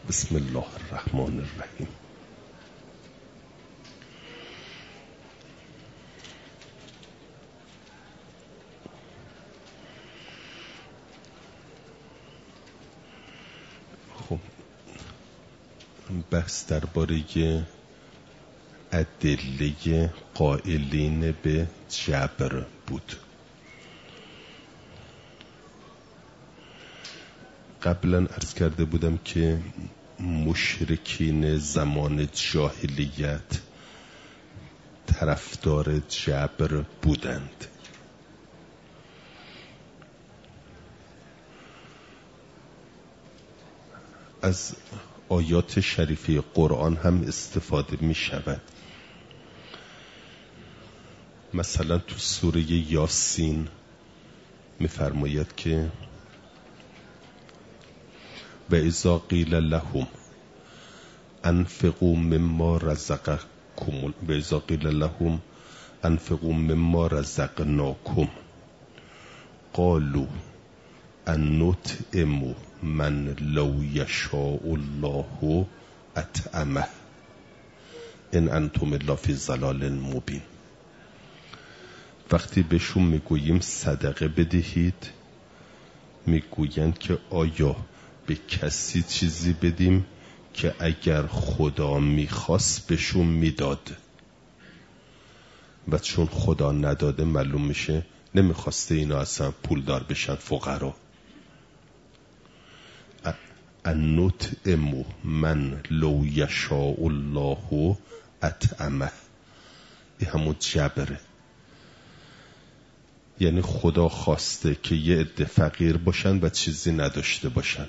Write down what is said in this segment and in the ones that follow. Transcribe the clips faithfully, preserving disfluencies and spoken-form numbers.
بسم الله الرحمن الرحیم. خب بحث درباره ادله قائلین به جبر بود. قبلا عرض کرده بودم که مشرکین زمان جاهلیت طرفدار جبر بودند. از آیات شریفه قرآن هم استفاده می شود. مثلا تو سوره یاسین می فرماید که و اذا قیل لهم انفقوا مما رزقکم و اذا قیل لهم انفقوا مما رزقناکم قالوا انطعم من لو یشاء الله اطعمه ان انتم الا فی ضلال مبین. وقتی بهشون میگوییم صدقه بدهید میگویند که آیا به کسی چیزی بدیم که اگر خدا میخواست بهشون میداد و چون خدا نداده معلوم میشه نمیخواسته اینا اصلا پولدار بشن، فقرا. انطعم من لو یشاء الله اطعمه، این همون جبره. یعنی خدا خواسته که یه عده فقیر باشن و چیزی نداشته باشند.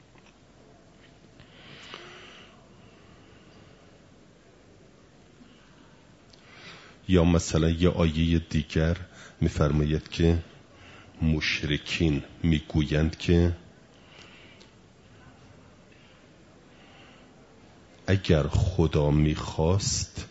یا مثلا یه آیه دیگر میفرماید که مشرکین میگویند که اگر خدا میخواست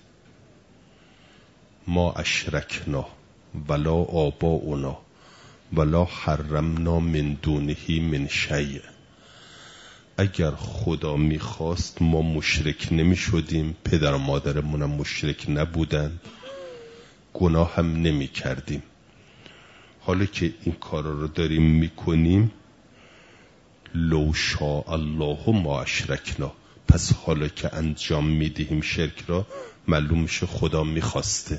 ما اشرکنا ولا آباؤنا ولا حرمنا من دونه من شیء. اگر خدا میخواست ما مشرک نمی شدیم، پدر و مادرمونم مشرک نبودند، گناه هم نمی کردیم. حالا که این کارا رو داریم میکنیم لو شاء الله ما اشرکنا، پس حالا که انجام میدهیم شرک را معلوم میشه خدا میخواسته.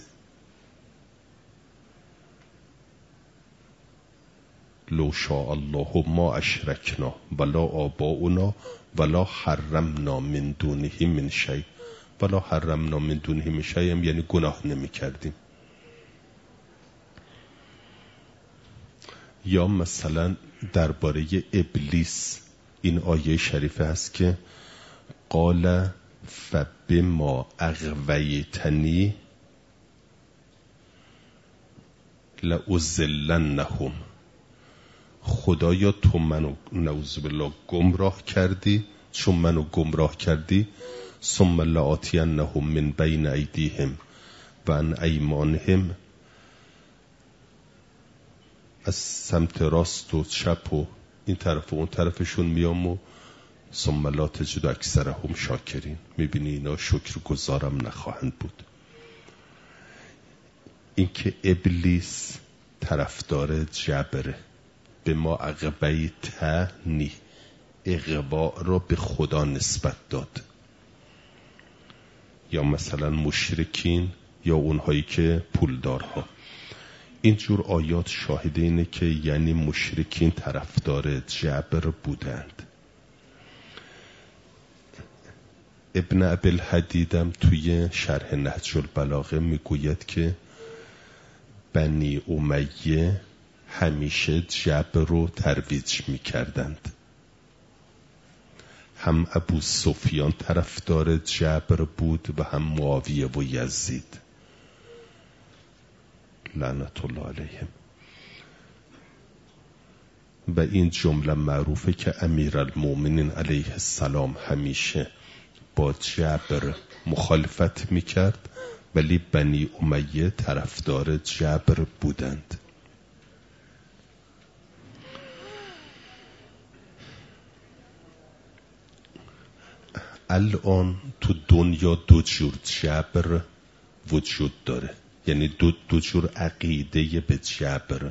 لو شاء الله ما اشرکنا ولا آباؤنا ولا حرمنا من دونه من شیء. ولا حرمنا من دونه من شیء یعنی گناه نمی کردیم. یا مثلا درباره ابلیس این آیه شریفه هست که قال فبما اغویتنی لأضلنهم. خدایا تو منو نعوذ بالله گمراه کردی، چون منو گمراه کردی ثم لآتینهم من بین ایدیهم و عن ایمانهم، از سمت راست و چپ و این طرف و اون طرفشون میام و ثم لا تجد اکثرهم شاکرین. میبینی اینا شکر گزارم نخواهند بود. این که ابلیس طرفدار جبره. به ما اغویتنی، اغوا را به خدا نسبت داد. یا مثلا مشرکین یا اونهایی که پولدارها. اینجور آیات شاهد اینه که یعنی مشرکین طرفدار جبر بودند. ابن ابوالحدیدم توی شرح نهج البلاغه میگوید که بنی امیه همیشه جبر رو ترویج میکردند. هم ابو سفیان طرفدار جبر بود و هم معاویه و یزید لعنت الله علیهم. و این جمله معروفه که امیرالمومنین علیه السلام همیشه با جبر مخالفت میکرد ولی بنی امیه طرفدار جبر بودند. الان تو دنیا دو جور جبر وجود داره، یعنی دو, دو جور عقیده به جبر.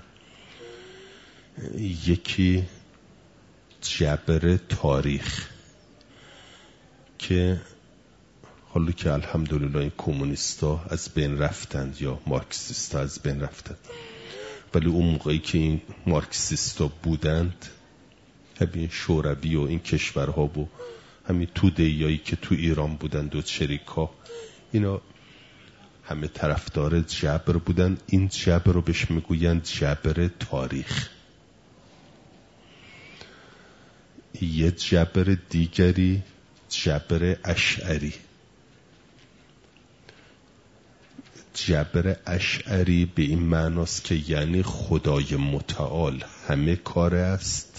یکی جبر تاریخ که حالا که الحمدلله این کمونیستا از بین رفتند یا مارکسیستا از بین رفتند، ولی اون موقعی که این مارکسیستا بودند، همین شوروی و این کشورها و همین توده‌ایایی که تو ایران بودند و چریکا، اینا همه طرفدار جبر بودن. این جبر رو بهش میگویند جبر تاریخ. یه جبر دیگری جبر اشعری. جبر اشعری به این معناست که یعنی خدای متعال همه کار است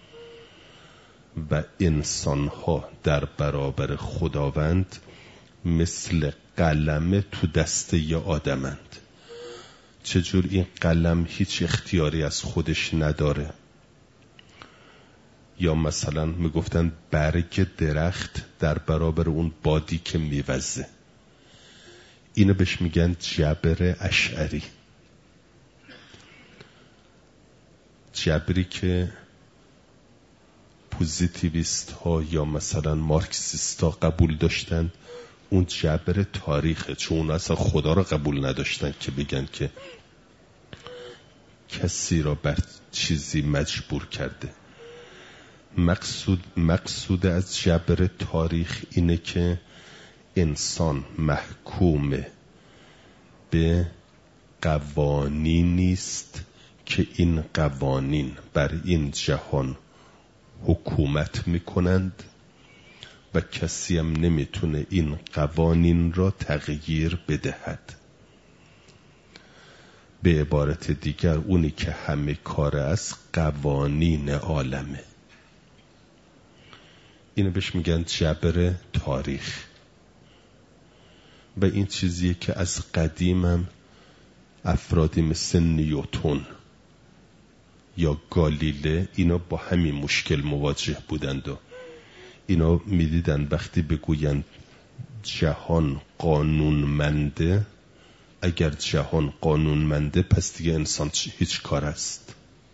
و انسانها در برابر خداوند مثل قلم تو دسته ی آدمند. چجور این قلم هیچ اختیاری از خودش نداره؟ یا مثلا میگفتن برگ درخت در برابر اون بادی که میوزه. اینو بهش میگن جبر اشعری. جبری که پوزیتیویست ها یا مثلا مارکسیست ها قبول داشتن، اون جبر تاریخه، چون اون اصلا خدا را قبول نداشتن که بگن که کسی را بر چیزی مجبور کرده. مقصود مقصود از جبر تاریخ اینه که انسان محکوم به قوانینی است که این قوانین بر این جهان حکومت میکنند و کسی هم نمیتونه این قوانین را تغییر بدهد. به عبارت دیگر اونی که همه کار است قوانین عالمه. اینو بهش میگن جبر تاریخ. و این چیزیه که از قدیمم افرادی مثل نیوتن یا گالیله اینا با همین مشکل مواجه بودند و اینا میدیدن وقتی بگوین جهان قانونمنده، اگر جهان قانونمنده پس دیگه انسان هیچ کار است.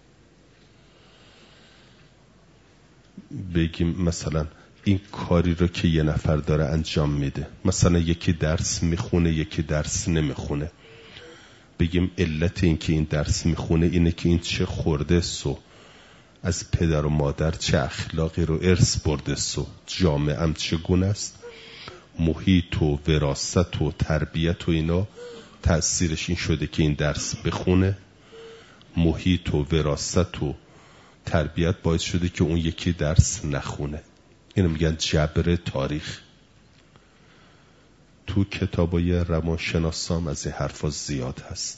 بگیم مثلا این کاری رو که یه نفر داره انجام میده، مثلا یکی درس میخونه یکی درس نمیخونه، بگیم علت این که این درس میخونه اینه که این چه خورده سو از پدر و مادر چه اخلاقی رو ارث برده سو، جامعه هم چگونه است، محیط و وراثت و تربیت و اینا تأثیرش این شده که این درس بخونه. محیط و وراثت و تربیت باعث شده که اون یکی درس نخونه. اینو میگن جبر تاریخ. تو کتابای روانشناسان از این حرفا زیاد هست.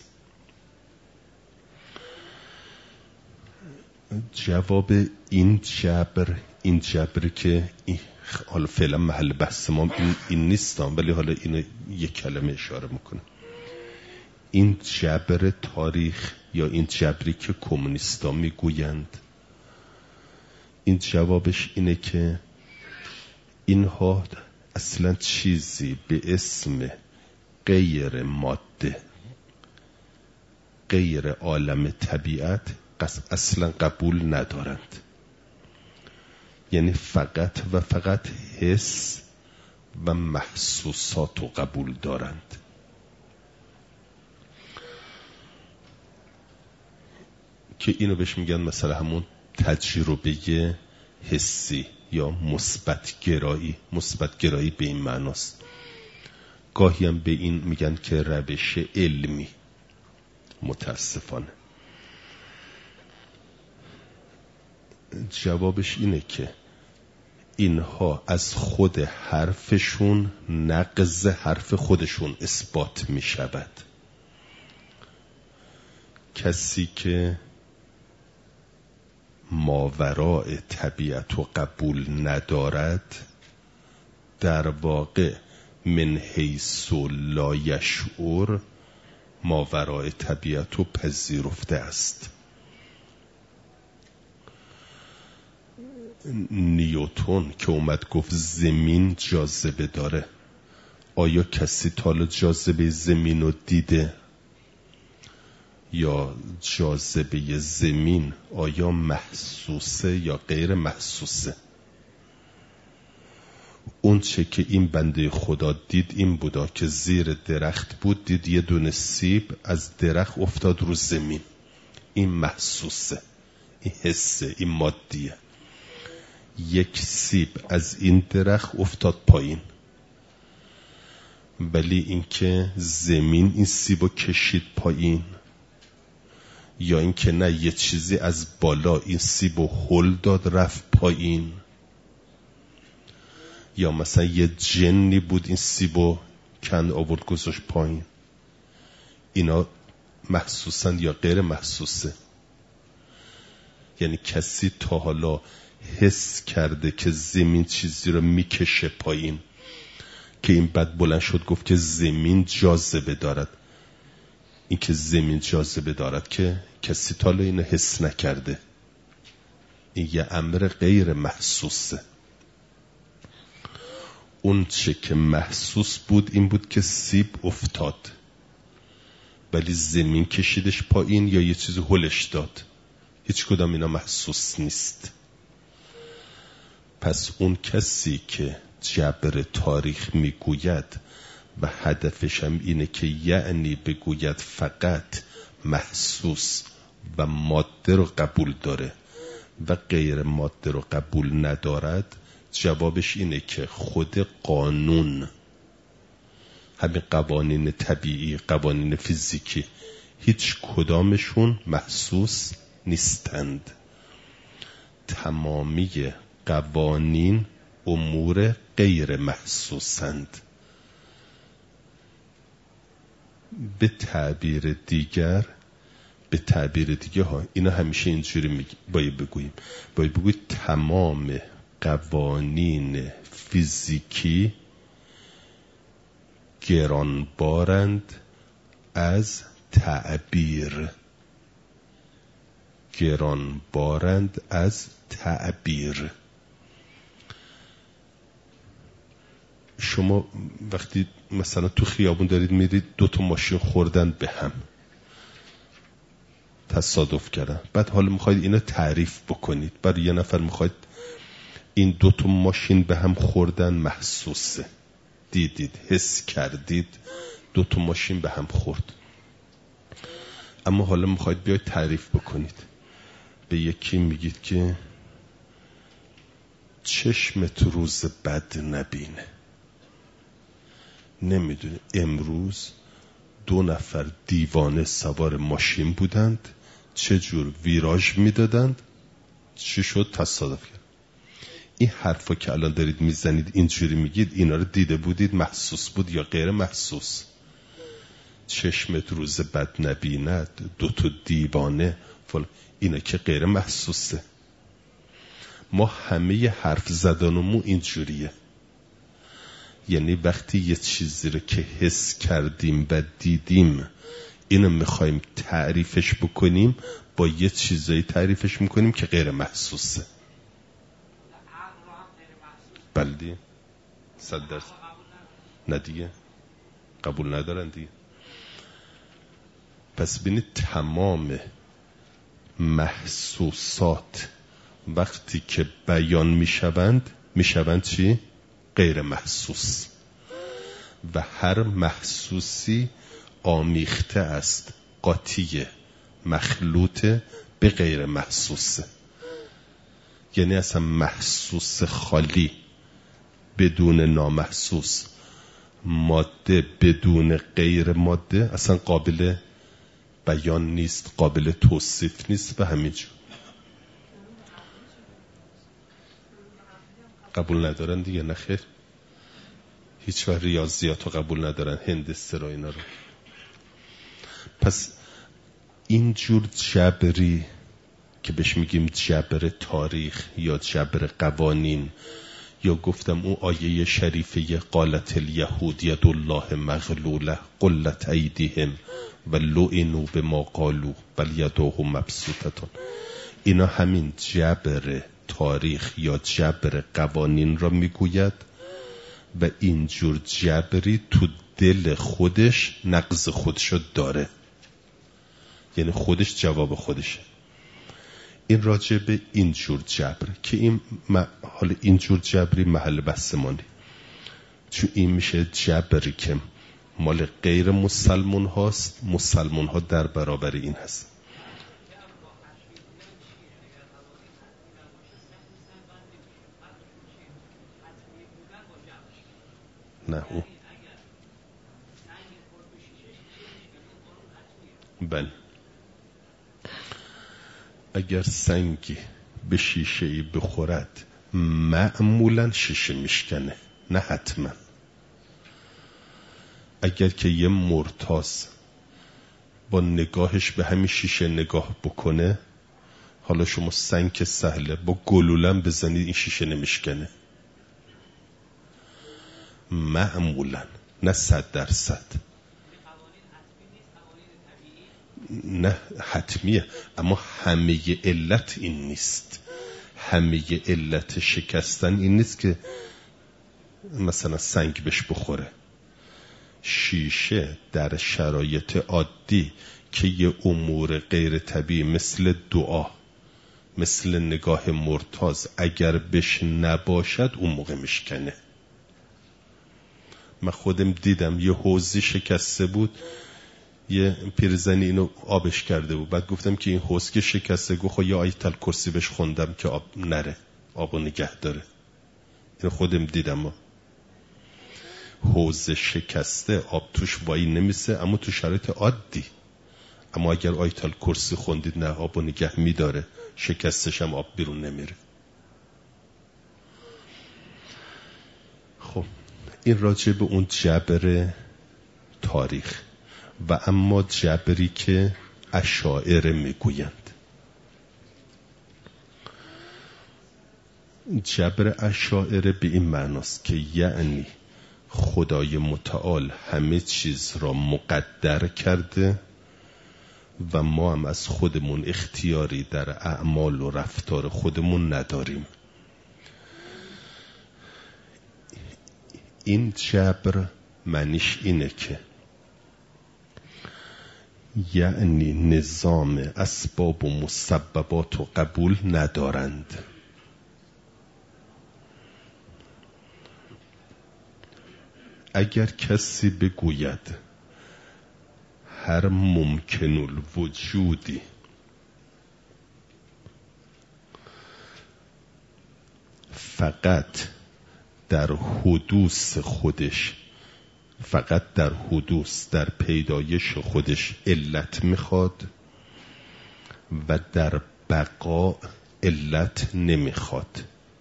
جواب این جبر، این جبر که حالا فعلا محل بحث ما این, این نیستم، ولی حالا اینو یک کلمه اشاره میکنم. این جبر تاریخ یا این جبری که کمونیستا میگویند، این جوابش اینه که اینها اصلا چیزی به اسم غیر ماده، غیر عالم طبیعت اصلا قبول ندارند. یعنی فقط و فقط حس و محسوسات رو قبول دارند. که اینو بهش میگن مثلا همون تجربه حسی یا مثبت گرایی. مثبت گرایی به این معناست. گاهی هم به این میگن که روش علمی. متاسفانه جوابش اینه که اینها از خود حرفشون نقض حرف خودشون اثبات می شود. کسی که ماوراء طبیعت رو قبول ندارد در واقع من حیث لا یشعر ماوراء طبیعت رو پذیرفته است. نیوتن که اومد گفت زمین جاذبه داره، آیا کسی تا حالا جاذبه زمین رو دیده؟ یا جاذبه زمین آیا محسوسه یا غیر محسوسه؟ اون چه که این بنده خدا دید این بودا که زیر درخت بود، دید یه دونه سیب از درخت افتاد رو زمین. این محسوسه، این حسه، این مادیه. یک سیب از این درخت افتاد پایین، ولی اینکه زمین این سیبو کشید پایین، یا اینکه نه یه چیزی از بالا این سیبو هل داد رفت پایین، یا مثلا یه جنی بود این سیبو کند آورد گذاشت پایین، اینا محسوسن یا غیر محسوسه؟ یعنی کسی تا حالا حس کرده که زمین چیزی رو میکشه پایین که این بعد بلند شد گفت که زمین جاذبه دارد؟ این که زمین جاذبه دارد که کسی تا حالا اینو حس نکرده. این یه امر غیر محسوسه. اون چه که محسوس بود این بود که سیب افتاد، ولی زمین کشیدش پایین یا یه چیزی هلش داد. هیچ کدام اینا محسوس نیست. پس اون کسی که جبر تاریخ میگوید و هدفش هم اینه که یعنی بگوید فقط محسوس و ماده رو قبول داره و غیر ماده رو قبول ندارد، جوابش اینه که خود قانون، همین قوانین طبیعی، قوانین فیزیکی، هیچ کدامشون محسوس نیستند. تمامی قوانین امور غیر محسوسند. به تعبیر دیگر به تعبیر دیگه ها اینا همیشه اینجوری باید بگوییم باید بگوییم تمام قوانین فیزیکی گرانبارند از تعبیر. گرانبارند از تعبیر. شما وقتی مثلا تو خیابون دارید میرید دو تا ماشین خوردن به هم، تصادف کردن، بعد حالا میخواید اینو تعریف بکنید، برای یه نفر میخواید این دو تا ماشین به هم خوردن محسوسه، دیدید، حس کردید دو تا ماشین به هم خورد، اما حالا میخواید بیاید تعریف بکنید، به یکی میگید که چشمت روز بد نبینه. نمیدونه امروز دو نفر دیوانه سوار ماشین بودند، چه جور ویراژ میدادند، چی شد، تصادف کرد. این حرفا که الان دارید میزنید اینجوری میگید، اینا رو دیده بودید، محسوس بود یا غیر محسوس؟ چشمت روز بد نبیند، دو تا دیوانه فلان، اینا که غیر محسوسه. ما همه حرف زدنمون اینجوریه. یعنی وقتی یه چیزی رو که حس کردیم و دیدیم اینو میخوایم تعریفش بکنیم، با یه چیزایی تعریفش میکنیم که غیر محسوسه. بلدی؟ صد درصد نه دیگه، قبول ندارن دیگه. پس ببینید تمام محسوسات وقتی که بیان میشوند میشوند چی؟ غیر محسوس. و هر محسوسی آمیخته است، قاطیه، مخلوط به غیر محسوسه. یعنی اصلا محسوس خالی بدون نامحسوس، ماده بدون غیر ماده اصلا قابل بیان نیست، قابل توصیف نیست. به همین جور قبول ندارن دیگه. نخیر، هیچ وقت ریاضیات رو قبول ندارن، هندسه رو، اینا رو. پس اینجور جبری که بهش میگیم جبر تاریخ یا جبر قوانین، یا گفتم اون آیه شریفه قالت الیهود ید الله مغلوله قلت ایدیهم و لعنوا بما قالوا بل یداه مبسوطتان، اینا همین جبر تاریخ یا جبر قوانین را میگوید و اینجور جبری تو دل خودش نقض خودشو داره، یعنی خودش جواب خودشه. این راجع به اینجور جبر که این حالا اینجور جبری محل بحث مانی، چون این میشه جبری که مال غیر مسلمون هاست، مسلمون ها در برابر این هست. نه او بله، اگر سنگی به شیشه ای بخورد معمولا شیشه میشکنه، نه حتما. اگر که یه مرتاز با نگاهش به همین شیشه نگاه بکنه، حالا شما سنگ که سهله، با گلولم بزنید این شیشه نمیشکنه معمولا، نه صد درصد، نه حتمیه، اما همه علت این نیست. همه علت شکستن این نیست که مثلا سنگ بهش بخوره. شیشه در شرایط عادی که یه امور غیر طبیعی مثل دعا، مثل نگاه مرتاز اگر بهش نباشد اون موقع میشکنه. من خودم دیدم یه حوضی شکسته بود، یه پیرزنی اینو آبش کرده بود، بعد گفتم که این حوض که شکسته، گفت خب یه آیت الکرسی بهش خوندم که آب نره، آبو نگه داره. اینو خودم دیدم. حوض شکسته آب توش وای نمیسه، اما تو شرایط عادی، اما اگر آیت الکرسی خوندید نه، آبو نگه میداره، شکستش هم آب بیرون نمیره. خب این راجع به اون جبر تاریخ. و اما جبری که اشاعره میگویند، جبر اشاعره به این معناست که یعنی خدای متعال همه چیز را مقدر کرده و ما هم از خودمون اختیاری در اعمال و رفتار خودمون نداریم. این جبر معنیش اینه که یعنی نظام اسباب و مسببات و قبول ندارند. اگر کسی بگوید هر ممکن الوجودی فقط در حدوث خودش، فقط در حدوث، در پیدایش خودش علت میخواد و در بقا علت نمیخواد،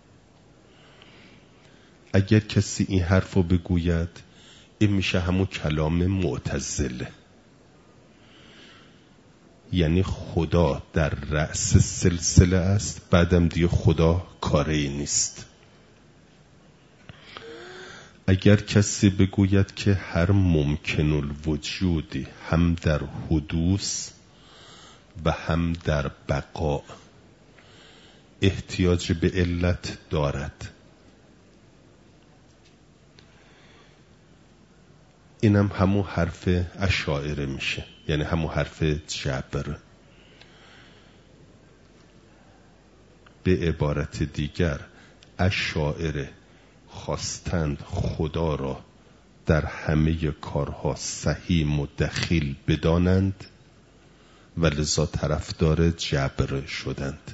اگر کسی این حرفو بگوید، این میشه همون کلام معتزله، یعنی خدا در رأس سلسله است، بعدم دیگه خدا کاری نیست. اگر کسی بگوید که هر ممکن الوجودی هم در حدوث و هم در بقا احتیاج به علت دارد، اینم همون حرف اشاعره میشه، یعنی همون حرف جبر. به عبارت دیگر اشاعره خواستند خدا را در همه کارها سهیم و دخیل بدانند و لذا طرفدار جبر شدند.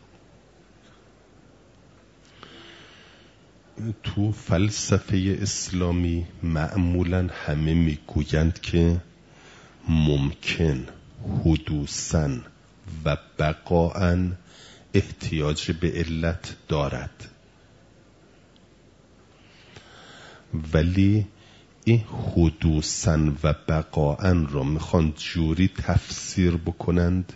تو فلسفه اسلامی معمولا همه میگویند که ممکن حدوثاً و بقاءً احتیاج به علت دارد، ولی این حدوثاً و بقاءً را میخوان جوری تفسیر بکنند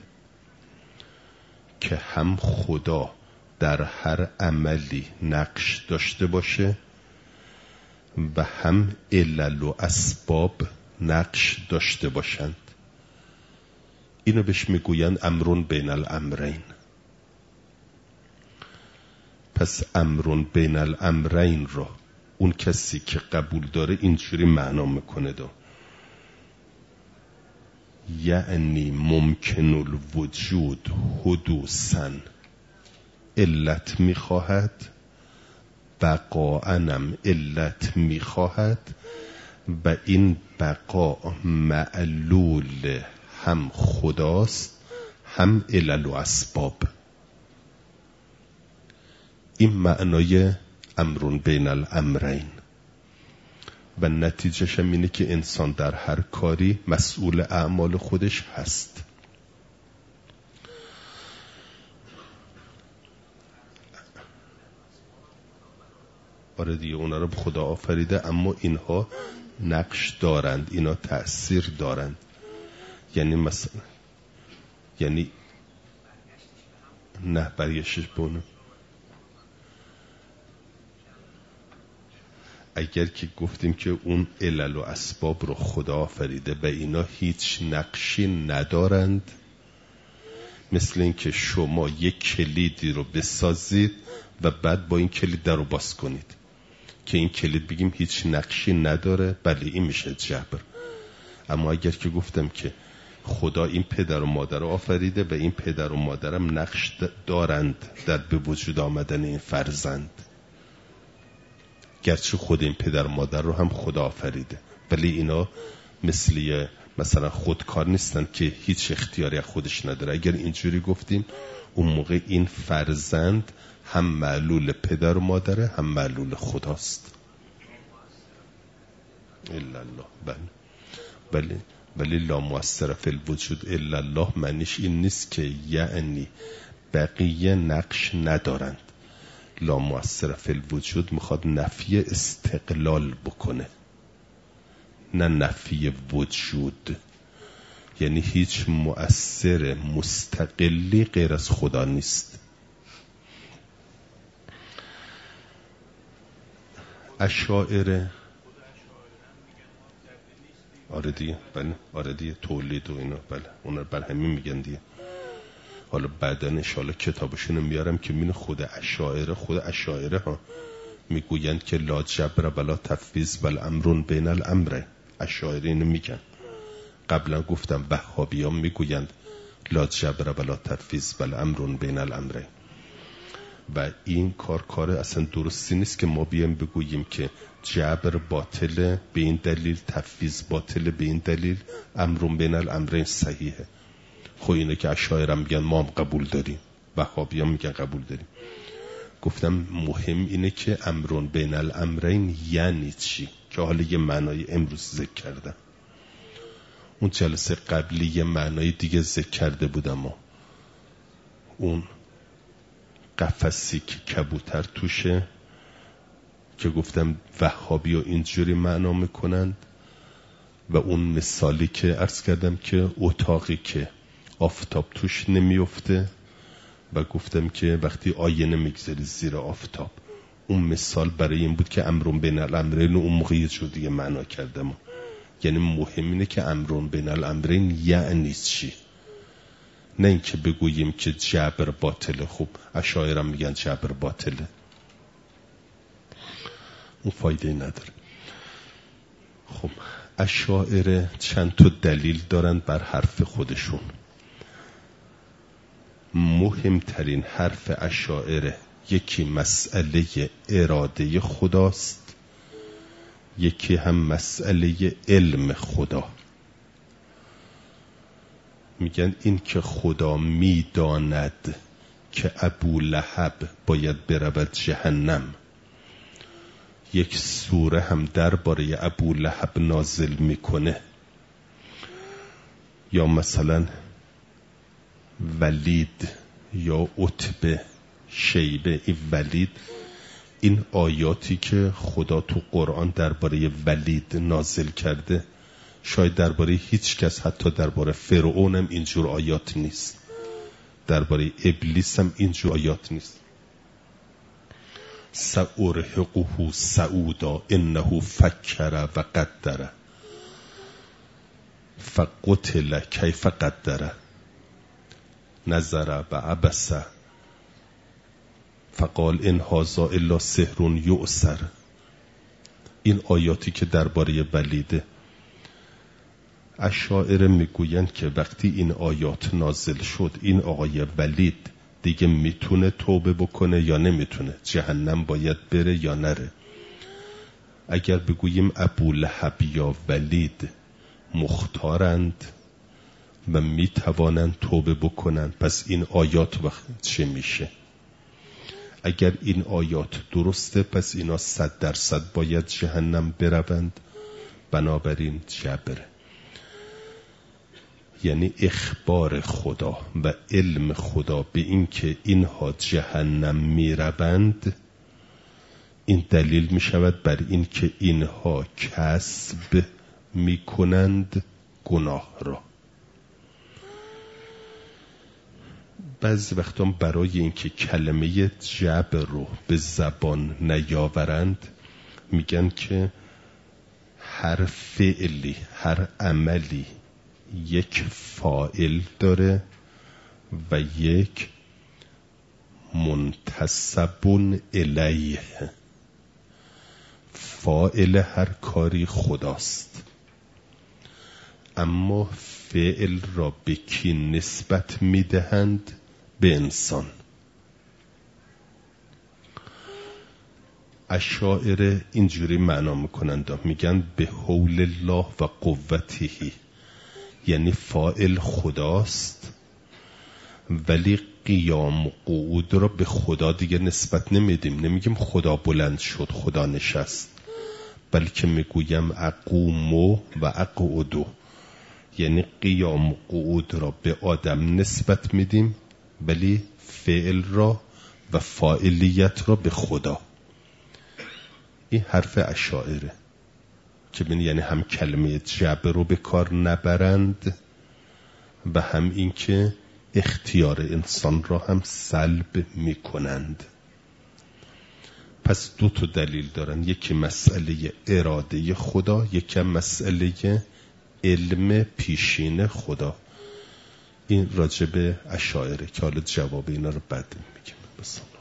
که هم خدا در هر عملی نقش داشته باشه و هم علل و اسباب نقش داشته باشند. اینو بهش میگویند امرون بین الامرین. پس امرون بین الامرین را اون کسی که قبول داره اینجوری معنا میکنه دو، یعنی ممکن الوجود حدوثاً علت میخواهد، بقاءنم علت میخواهد و این بقا معلول هم خداست هم علل و اسباب. این معنای امرون بین الامرین و نتیجهش هم اینه که انسان در هر کاری مسئول اعمال خودش هست. آره دیگه، اونا رو خدا آفریده اما اینها نقش دارند، اینا تأثیر دارند. یعنی مثلا یعنی نه برگشتش بونه، اگر که گفتیم که اون علل و اسباب رو خدا آفریده و اینا هیچ نقشی ندارند، مثل این که شما یک کلیدی رو بسازید و بعد با این کلید در رو باز کنید، که این کلید بگیم هیچ نقشی نداره، بله این میشه جبر. اما اگر که گفتم که خدا این پدر و مادر رو آفریده و این پدر و مادرم نقش دارند در به وجود آمدن این فرزند، گرچه خود این پدر و مادر رو هم خدا آفریده ولی اینا مثل مثلا خودکار نیستن که هیچ اختیاری خودش نداره. اگر اینجوری گفتیم اون موقع این فرزند هم معلول پدر و مادره هم معلول خداست. الا الله. بله ولی ولی لا مؤثر فی الوجود الا الله معنیش این نیست که یعنی بقیه نقش ندارند. لا مؤثر فی الوجود میخواد نفی استقلال بکنه نه نفی وجود، یعنی هیچ مؤثر مستقلی غیر از خدا نیست. اشاعره آره دیگه، بله آره دیگه، تولید و اینا، بله اونا بر همین میگن دیگه. حالا بعدا انشاءالله کتابشونو میارم که مین خود اشاعره خود اشاعره ها میگویند که لا جبر ولا تفویض بل امرون بین الامره. اشاعره اینو میگن. قبلا گفتم وهابیان میگویند لا جبر ولا تفویض بل امرون بین الامره و این کار کار اصلا درستی نیست که ما بیایم بگوییم که جبر باطله به این دلیل، تفویض باطله به این دلیل، امرون بین الامرین صحیحه. خب اینه که اشاعره میگن ما هم قبول داریم، وهابیان میگن قبول داریم. گفتم مهم اینه که امرون بین الامرین یعنی چی، که حالا یه معنای امروز ذکر کردم. اون جلسه قبلی یه معنای دیگه ذکر کرده بودم و اون قفسی که کبوتر توشه که گفتم وهابی و اینجوری معنا میکنند و اون مثالی که عرض کردم که اتاقی که آفتاب توش نمیفته و گفتم که وقتی آینه میگذاری زیر آفتاب، اون مثال برای این بود که امرون بین الامرین اون موقع یه جور دیگه معنا کردم. یعنی مهم اینه که امرون بین الامرین یعنی چی، نه اینکه بگوییم که جبر باطله. خب اشاعره میگن جبر باطله، اون فایده نداره. خب اشاعره چند تا دلیل دارن بر حرف خودشون. مهمترین حرف اشاعره یکی مسئله اراده خداست، یکی هم مسئله علم خدا. میگن این که خدا میداند که ابو لهب باید برود جهنم، یک سوره هم درباره ابو لهب نازل میکنه. یا مثلا ولید یا عتبه شیبه، این ولید، این آیاتی که خدا تو قرآن درباره ولید نازل کرده شاید درباره هیچ کس، حتی درباره فرعون هم اینجور آیات نیست، درباره ابلیس هم اینجور آیات نیست. سأرهقه سعودا انه فکر و قدر فقتل کیف قدر نظر و عبس فقال ان هذا الا سحر یؤثر. این آیاتی که درباره ولیده، اشاعره میگویند که وقتی این آیات نازل شد این آقای ولید دیگه میتونه توبه بکنه یا نمیتونه، جهنم باید بره یا نره. اگر بگوییم ابولهب یا ولید مختارند و میتوانند توبه بکنند، پس این آیات وقت چه میشه؟ اگر این آیات درسته پس اینا صد درصد باید جهنم بروند، بنابراین جبر. یعنی اخبار خدا و علم خدا به این که اینها جهنم میروند، این دلیل می شود بر این که اینها کسب می کنند گناه را. بعضی وقتا برای اینکه کلمه جبر رو به زبان نیاورند میگن که هر فعلی، هر عملی یک فاعل داره و یک منتسب الیه. فاعل هر کاری خداست، اما فعل را به کی نسبت میدهند؟ به انسان. اشاعره اینجوری معنا میکنند، میگن به حول الله و قوته، یعنی فاعل خداست ولی قیام و قعود را به خدا دیگه نسبت نمیدیم. نمیگیم خدا بلند شد، خدا نشست، بلکه میگویم اقوم و اقعدو، یعنی قیام و قعود را به آدم نسبت میدیم ولی فعل را و فاعلیت را به خدا. این حرف اشاعره که بین یعنی هم کلمه جبر رو به کار نبرند و هم این که اختیار انسان را هم سلب می کنند. پس دو تا دلیل دارن، یکی مسئله اراده خدا، یکی مسئله علم پیشین خدا. این راجب اشاعره که حالا جواب اینا رو بعد میگیم. بسم